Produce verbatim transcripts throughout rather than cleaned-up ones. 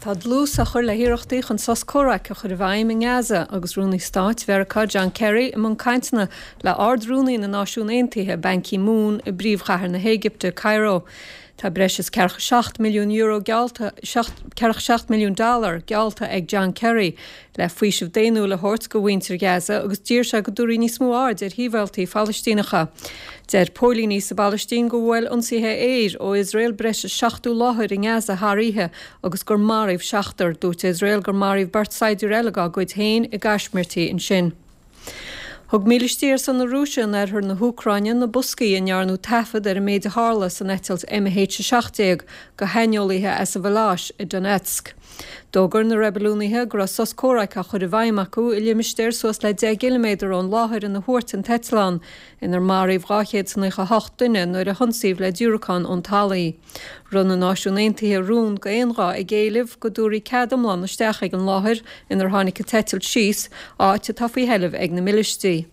Tá dlús a chur le hiireachtaí chun soscóracha chur bhaim in Gaza agus rúnaí Stáit Mheiriceá John Kerry am an caintna le ardrúnaí na Náisiún Aontaithe Ban Ki-moon i bríomhchathair na Éigipte Cairo. Tá breis is cearcha seacht milliún euro gealta, cearcha seacht milliún dollar gealta ag John Kerry le faoisimh déanú le hort go bhaintear Gaza agus dír se go dúirí níos mó ard ar híbhiltaí Fallistíneacha. Der pólíní sa Ballastín go bhfuil ionsaithe éir ó Israel breis seachtú láthir in Gaza tháríthe agus gur maríomh seachtar dúirt Israel gur maríomh bart saidiúr eile go goid hain i gcaismirtaí in sin. Thug mílistíir san na Rússin ar thur na Húcráine na buscaí in nearnú tafad ar a méid hála san etils M H seachtag go heineolaithe as a bhláis i Donetsk. Dógur na rebelúnaithe gur soscóracha chur a bhaim acu i limistéir suas le dé kiloméadar ón láthir in na Huairt an Tetlan inar maríomh gáchéad san écha hocht duine nuair a honsaíomh le dúracán ón talaí. Run na Náisiún Aontaithe rún go aonrá i ggéileh go dúirí cadamlan isteach ag an láthir inar tháinig go tetil síos áit a tafaí heilemh ag na milistí.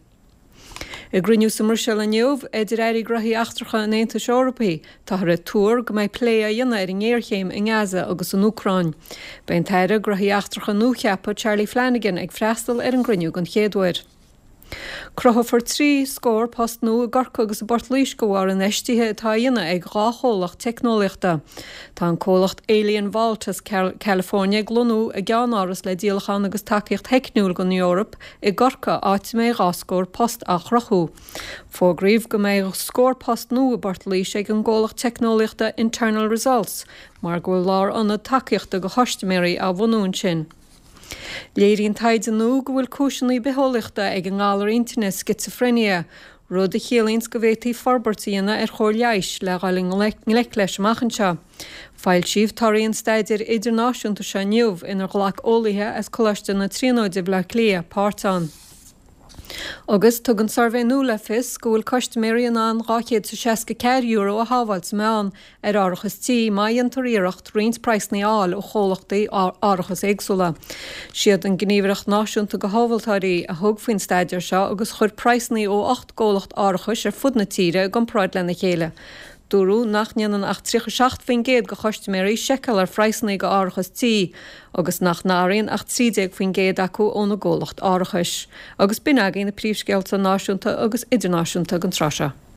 I griniú sa Marshall aniuh idir éirí grathí achtracha in Aontas Eorpaí tá ar a túr go mbeidh plé a dhéanamh ar an ggéirchéim in Gaza agus an Ucráin. Bein teire grathí achtracha núcheappa Charlie Flanagan ag freastal ar an griniú an chéadúir. Crothafar trí scór post nó a gorca agus a bort líis go bhhar an eistithe atá dhéanamh ag gácholacht technoliachta. Tá an cólacht Alien Vaultas California glonú a gceann áras le díalachan agus takeíocht heicniúil go Eorp i gorca áit mé gáscór post a chrochú. Fógríomh go mé scór post nó a bort líis ag an ggólacht technoliachta Internal Results, mar go lár anna takeíochta go hoistiméirí a bhunún sin. Léiríonn taid anú go bhfuil cúiseannaí betholaíochta ag an ngálar internet schizophrenia, rud a chéalaíns go bhhétaí forbartaíanana ar chóir leiis le gáling lech leis amachchanseo. Fáil siomh taíonn staidir idirnáisiúnta se nniuh inar ghlach ólaithe as choláiste na tríonóide le clia pártán. Agus tug an survé nó le fis go bhfuil costiméirí an gáchéad sa seasca ceir euro a hábhailt sa meán ar árachas tí mai an taríireacht roinnt praisnaí áil ó chólachtaí árachas éagsúla. Siad an gníomhaireacht náisiúnta go hábhailtáirí a thug faoin staidir seo agus chur praisnaí ó ocht ggólacht árachas ar fud na tíre gan práid lena chéile. Dúrú nach neanan ach trícha seacht faoin géad go chostiméirí seiceal ar freisnaí go árachas tí, agus nach náiríonn ach trídéag faoin géad acu óna ggólacht árachas. Agus bin agén na príomhscéalta náisiúnta agus idirnáisiúnta an trasa.